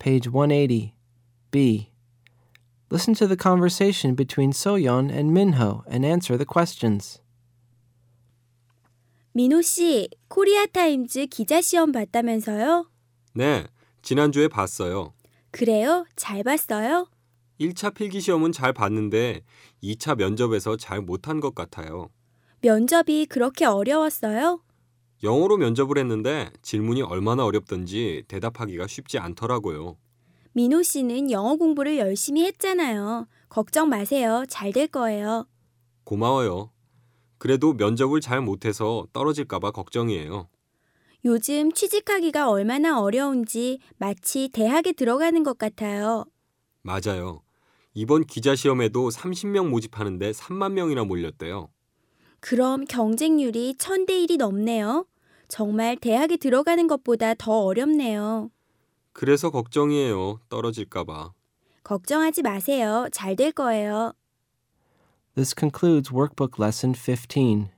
Page 180. B. Listen to the conversation between So-yeon and Minho and answer the questions. 민호 씨, 코리아타임즈 기자시험 봤다면서요? 네, 지난주에 봤어요. 그래요? 잘 봤어요? 1차 필기시험은 잘 봤는데 2차 면접에서 잘 못한 것 같아요. 면접이 그렇게 어려웠어요? 영어로 면접을 했는데 질문이 얼마나 어렵던지 대답하기가 쉽지 않더라고요. 민호 씨는 영어 공부를 열심히 했잖아요. 걱정 마세요. 잘 될 거예요. 고마워요. 그래도 면접을 잘 못해서 떨어질까 봐 걱정이에요. 요즘 취직하기가 얼마나 어려운지 마치 대학에 들어가는 것 같아요. 맞아요. 이번 기자시험에도 30명 모집하는데 3만 명이나 몰렸대요. 그럼 경쟁률이 1000대 1이 넘네요. 정말 대학에 들어가는 것보다 더 어렵네요. 그래서 걱정이에요. 떨어질까 봐. 걱정하지 마세요. 잘 될 거예요. This concludes Workbook Lesson 15.